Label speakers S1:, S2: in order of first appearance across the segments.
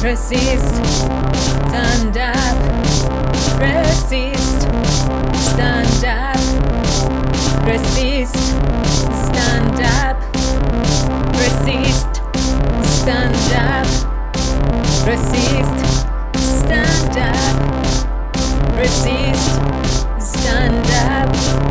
S1: resist, stand up, resist, stand up, resist, stand up, resist, stand up, resist, stand up, resist, stand up.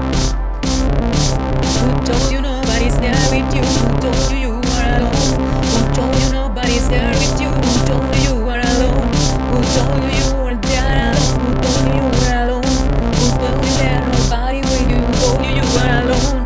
S1: Who told you nobody's there with you? Who told you you are alone? Who told you nobody's there with you? Who told you you are alone? Who told you you are there alone? Who told you you were alone? Who told you there nobody with you? Who told you you are alone?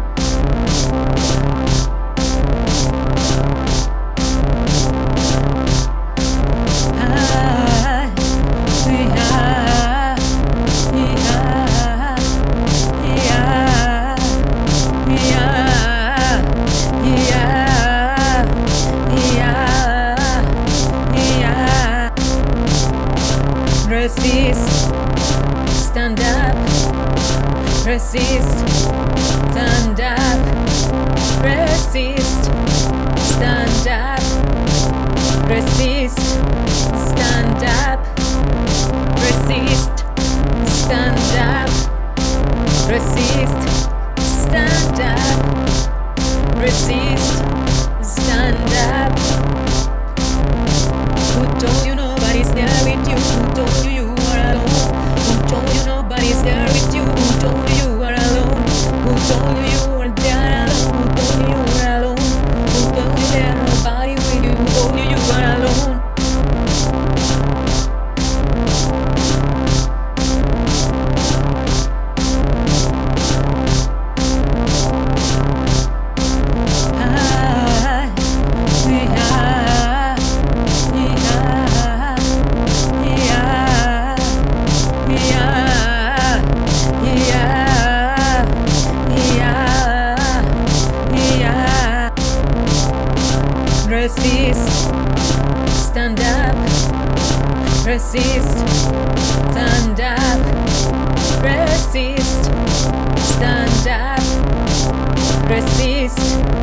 S1: Resist, stand up, resist, stand up, resist, stand up, resist, stand up, resist, stand up, resist, stand up, resist, stand up. Who told you nobody's there with you? Who told you you are alone? Who told you nobody's there with you? Who told you you are alone? Who told you you are there alone? Who told you you were alone? Who told you there nobody with you? Who told you you are alone? Resist, stand up, resist, stand up, resist, stand up, resist,